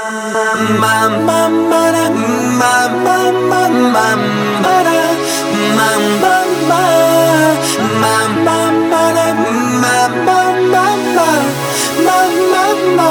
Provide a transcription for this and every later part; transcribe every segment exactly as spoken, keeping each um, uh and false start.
Ma ma ma da, ma ma ma ma ma da, ma ma ma, ma ma ma da, ma ma ma ma, ma ma ma.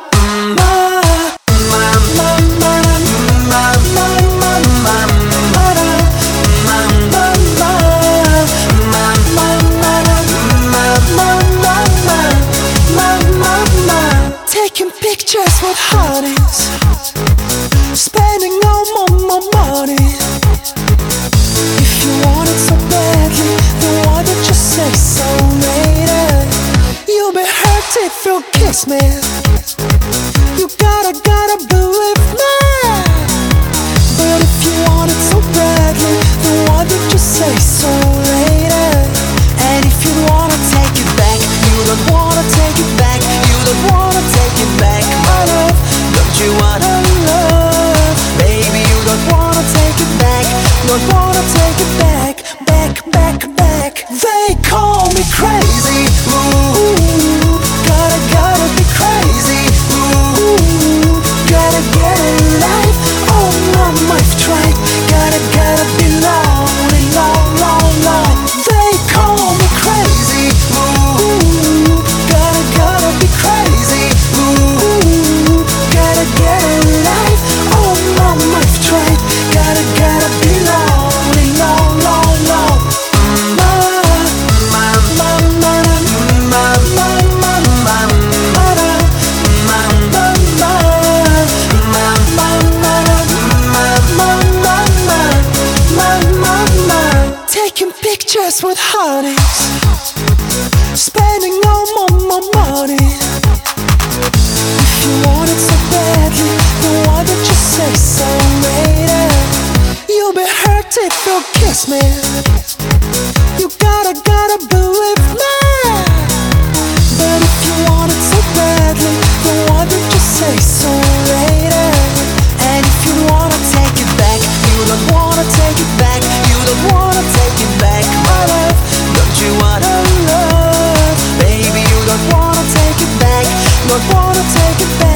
Taking pictures with hotties, spending all my, my money. If you want it so badly, then why don't you say so later? You'll be hurt if you kiss me. You gotta, gotta believe me. But if you want it so badly, then why don't you say so later? And if you wanna take it back, you don't wanna take it back, you don't wanna take it back, my love. Don't you wanna love? Baby, you don't wanna take it back, don't wanna take it back, back, back, back. They call me crazy, ooh, gotta, gotta be crazy, ooh, gotta get a life, oh mom, I've tried, gotta, gotta be lonely, long, long, long. They call me crazy, ooh, gotta, gotta be crazy, ooh, gotta get a life, oh mom, I've tried, gotta, gotta be lonely, long, long, long. Taking pictures with hotties, spending all my, my money. If you want it so badly, then why don't you say so later? You'll be hurt if you kiss me. You gotta, gotta believe me. But if you want it so badly, then why don't you say so later? And if you wanna take it back, you don't wanna take it back, you don't wanna take it back, my love. Don't you wanna love? Baby, you don't wanna take it back, don't wanna take it back.